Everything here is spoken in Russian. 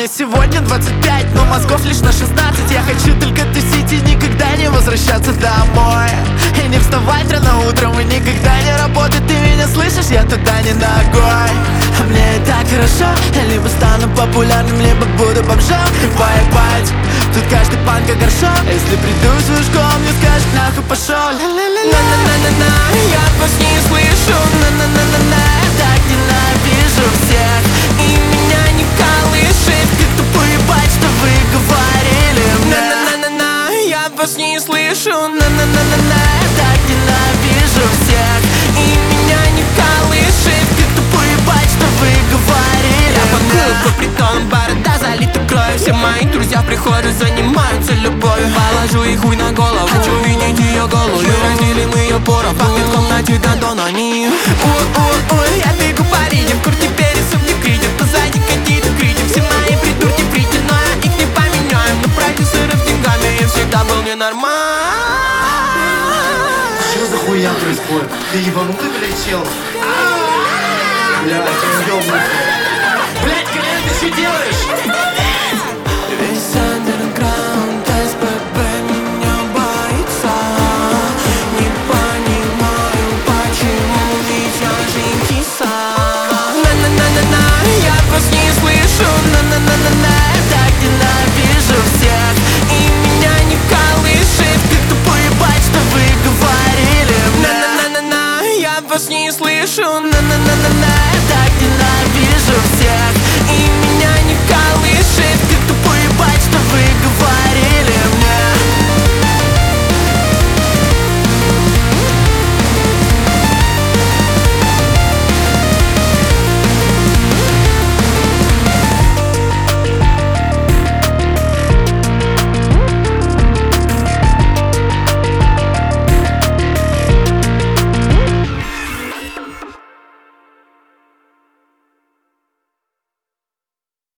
Мне сегодня 25, но мозгов лишь на 16. Я хочу только тусить и никогда не возвращаться домой. И не вставать рано утром, и никогда не работать. Ты меня слышишь? Я туда не ногой. А мне и так хорошо. Я либо стану популярным, либо буду бомжом и поебать. Тут каждый панк как горшок. А если приду в свою школу, мне скажут нахуй пошел. На-на-на-на-на, я вас не слышу. На-на-на-на-на, я так ненавижу всех. И меня не колышет, как тупо ебать, что вы говорили. На-на-на-на-на, я вас не слышу. На-на-на-на-на, я так ненавижу всех. И меня не колышет, как тупо ебать, что вы говорили. Я пакую по притонам, борода залита кровью. Все мои друзья в прихожей занимаются любовью. Положу их хуй на голову, хочу видеть ее голову. Разделим ее поровну, пахнет в комнате Д'Антон. Они ой, я бегу по Риге, в курте пересов не критик. Позади какие-то критик, все мои придурки прийти, но я их не поменяю. На продюсеров деньгами я всегда был ненормален. Что за хуйня происходит? Ты ебанутый, блядь, чел? Блядь, я ёбнутый. Блядь, Колян, ты что делаешь? Весь андерграунд СПБ меня боится. Не понимаю, почему, ведь я же киса. На-на-на-на-на, я вас не слышу. На-на-на-на-на, я так ненавижу всех. И меня не колышет, как тупо ебать, что вы говорили. На-на-на-на-на, я вас не слышу. На-на-на.